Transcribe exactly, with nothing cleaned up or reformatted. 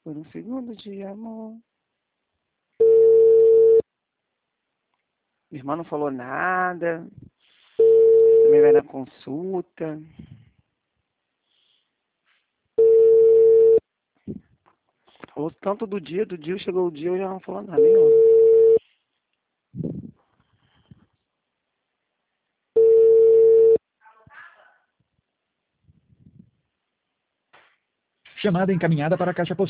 Por um segundo de amor. Minha irmã não falou nada. Também vai na consulta. Falou tanto do dia, do dia chegou o dia, eu já não falou nada, nem ouve. Chamada encaminhada para a caixa postal.